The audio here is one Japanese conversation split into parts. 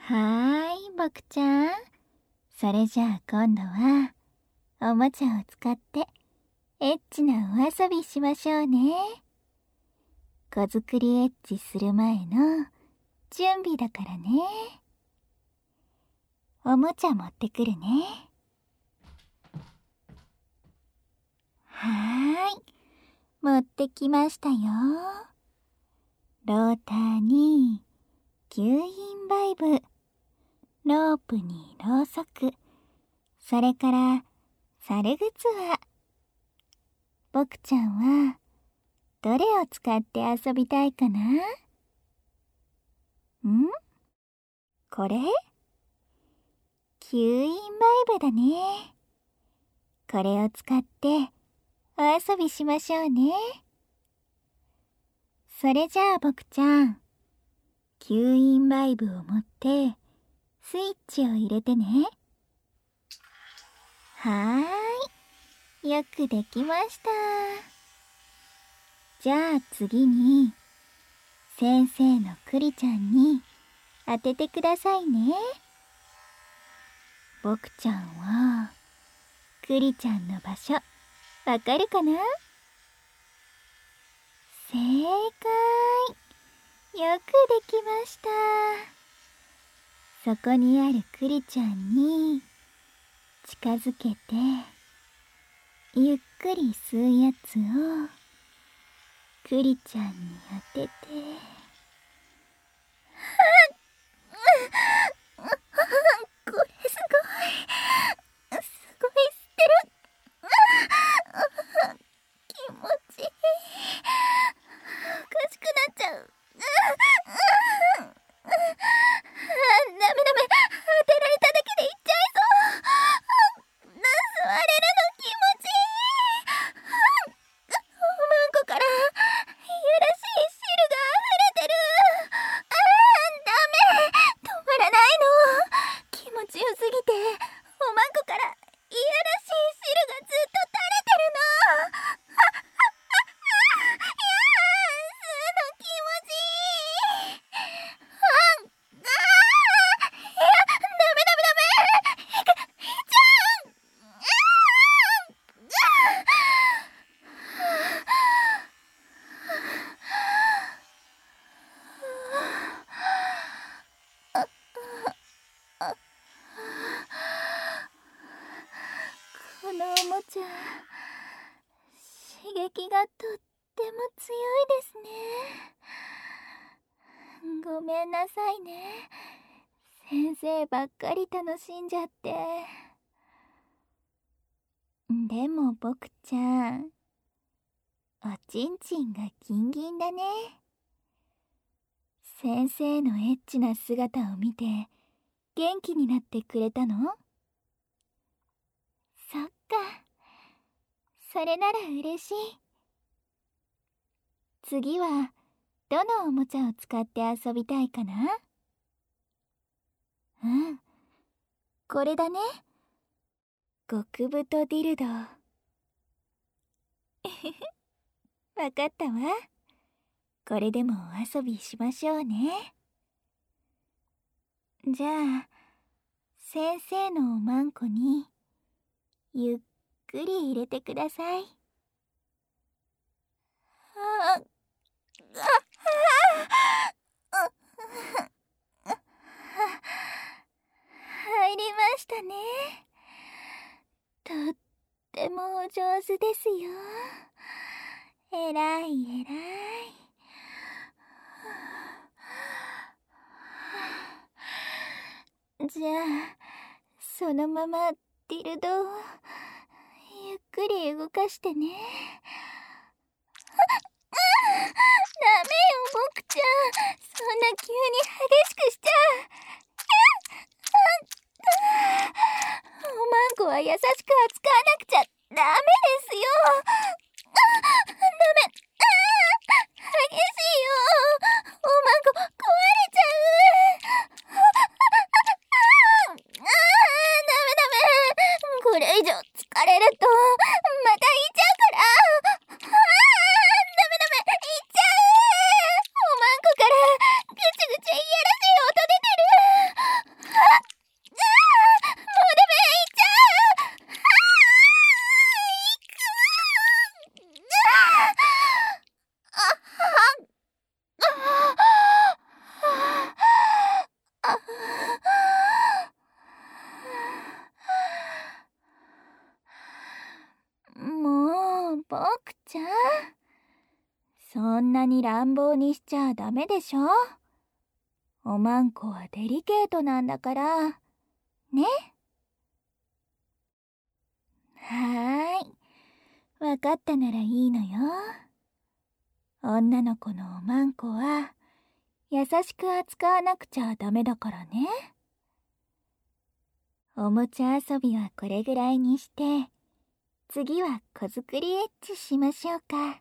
はーい、僕ちゃん。それじゃあ今度は、おもちゃを使ってエッチなお遊びしましょうね。子作りエッチする前の準備だからね。おもちゃ持ってくるね。はーい、持ってきましたよ。ローターに吸引バイブ、ロープにろうそく、それから猿ぐつわ。僕ちゃんはどれを使って遊びたいかな？これ？吸引バイブだね。これを使ってお遊びしましょうね。それじゃあ僕ちゃん、吸引バイブを持ってスイッチを入れてね。はーい、よくできました。じゃあ次に先生のクリちゃんに当ててくださいね。僕ちゃんはクリちゃんの場所わかるかな？正解。よくできました。そこにあるクリちゃんに近づけて、ゆっくり吸うやつをクリちゃんに当てて、これすごい吸ってる。気持ちいい。おかしくなっちゃう。ダメ、当てられただけでいっちゃいそう。吸われるの気持ちいい。おまんこからいやらしい汁が溢れてる。ダメ、止まらないの。気持ちよすぎておまんこからいやらしい汁がずっと垂れてるの。吸うの気持ちいい。このおもちゃ、刺激がとっても強いですね。ごめんなさいね。先生ばっかり楽しんじゃって。でも僕ちゃん、おちんちんがギンギンだね。先生のエッチな姿を見て元気になってくれたの？そっか、それなら嬉しい。次はどのおもちゃを使って遊びたいかな？これだね。極太ディルド。わかったわ。これでもお遊びしましょうね。じゃあ先生のおまんこにゆっくり入れてください。入りましたね。とってもお上手ですよ。えらいえらい。じゃあそのままディルドをゆっくり動かしてね。ダメよ僕ちゃん、そんな急に激しくしちゃおまんこは優しく扱わなくちゃダメですよ。ダメ、激しいよ。おまんこ壊れちゃう。ダメ。これ以上疲れるとまたいちゃうから。ダメ、いっちゃう。おまんこからぐちぐちいやらしい音出てる。 なに乱暴にしちゃダメでしょ。おまんこはデリケートなんだからね。はーい、わかったならいいのよ。女の子のおまんこは優しく扱わなくちゃダメだからね。おもちゃ遊びはこれぐらいにして、次は子作りエッチしましょうか。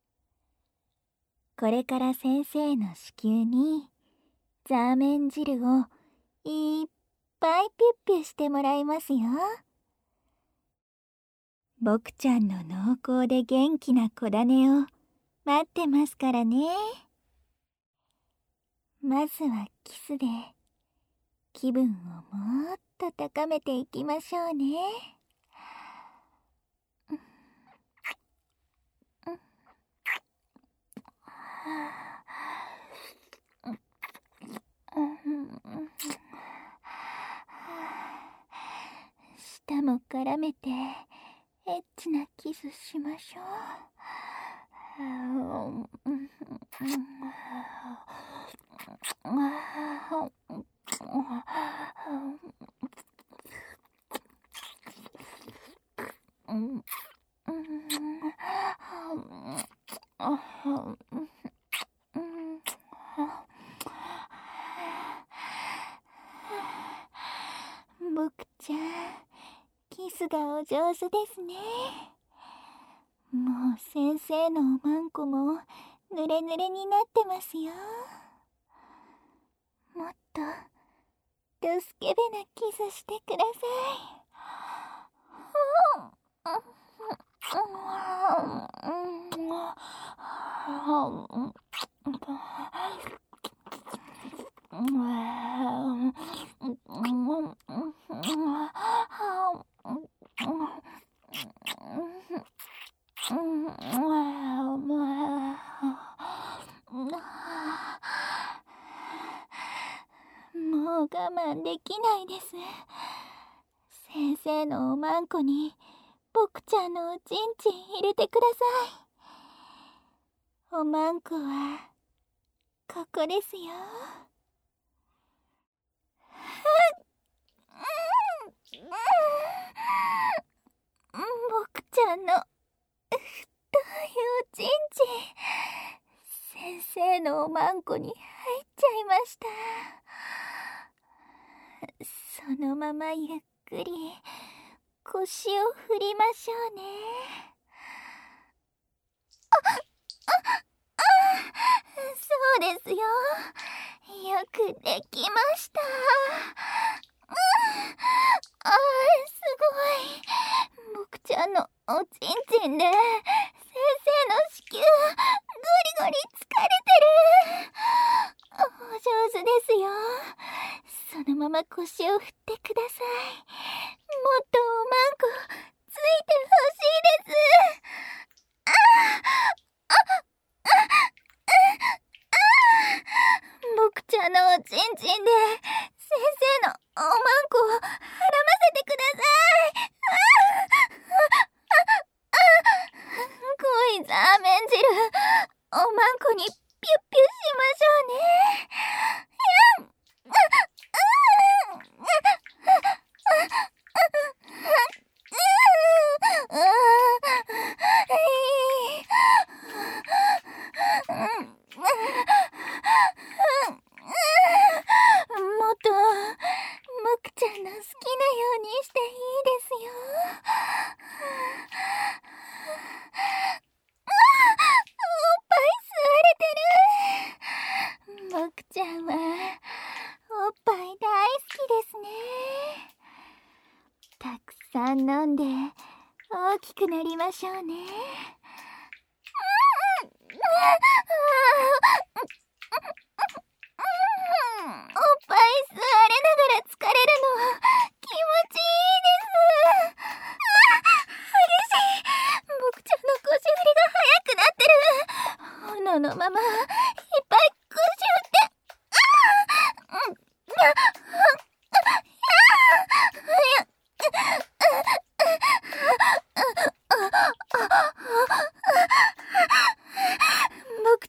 これから先生の子宮にザーメン汁をいっぱいピュッピュしてもらいますよ。僕ちゃんの濃厚で元気な子種を待ってますからね。まずはキスで気分をもっと高めていきましょうね。舌も絡めてエッチなキスしましょう。僕ちゃん、キスがお上手ですね。もう先生のおまんこもぬれぬれになってますよ。もっとドスケベなキスしてください。もう我慢できないです。先生のおまんこに僕ちゃんのおちんちん入れてください。おまんこはここですよ。僕ちゃんの太いおちんちん、先生のおまんこに入っちゃいました。そのままゆっくり腰を振りましょうね。そうですよ。よくできました。すごい。僕ちゃんのおちんちんで先生の子宮ゴリゴリ疲れてる。お上手ですよ。そのまま腰を振ってください。もっとおまんこついてほしいです。僕ちゃんのおちんちんで先生のおまんこをはらませてください。濃いザーメン汁、おまんこにピュッピュしましょうね。もっと僕ちゃんの好きなようにしていいですよ。おっぱい吸われてる。僕ちゃんはおっぱい大好きですね。たくさん飲んで大きくなりましょうね。おっぱい吸われながら疲れるの気持ちいいです。激しい。僕ちゃんの腰振りが速くなってる。炎のままいっぱい腰振って。僕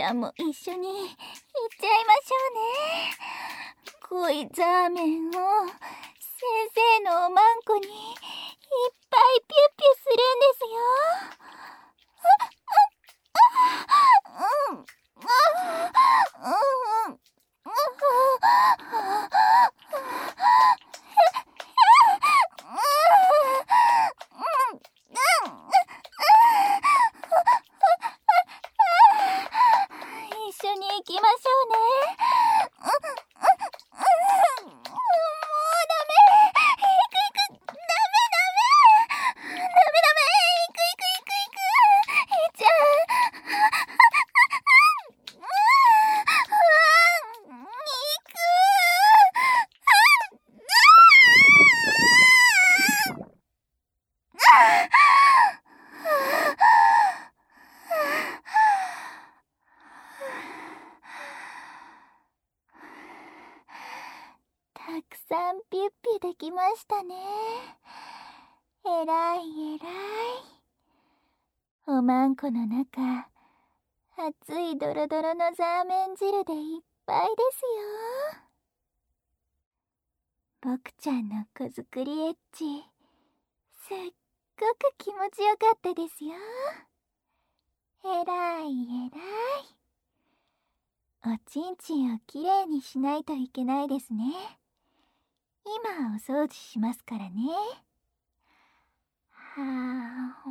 ゃんも一緒に行っちゃいましょうね。濃いザーメンを先生のおまんこにいっぱいピュッピュするんですよ。一緒に行きましょうね。もうダメ。行く。ダメ。ダメ。行く。えいちゃん。行く。たくさんピュッピュできましたね。えらい。おまんこの中、熱いドロドロのザーメン汁でいっぱいですよ。僕ちゃんの子作りエッチ、すっごく気持ちよかったですよ。えらい。おちんちんをきれいにしないといけないですね。今お掃除しますからね。はあ、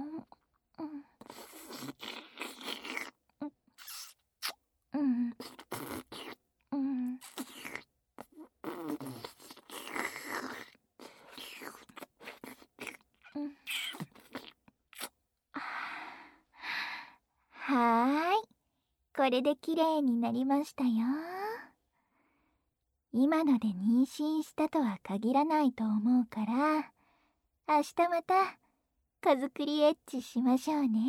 はーい。これできれいになりましたよ。今ので妊娠したとは限らないと思うから、明日また子作りエッチしましょうね。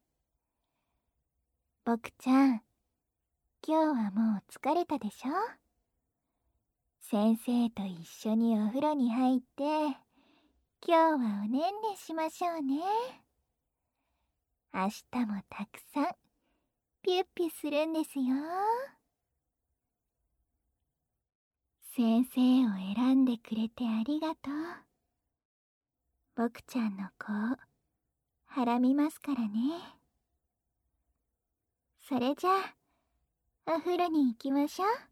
僕ちゃん、今日はもう疲れたでしょ？先生と一緒にお風呂に入って、今日はおねんねしましょうね。明日もたくさんピュッピュするんですよ。先生を選んでくれてありがとう。僕ちゃんの子をはらみますからね。それじゃあお風呂に行きましょう。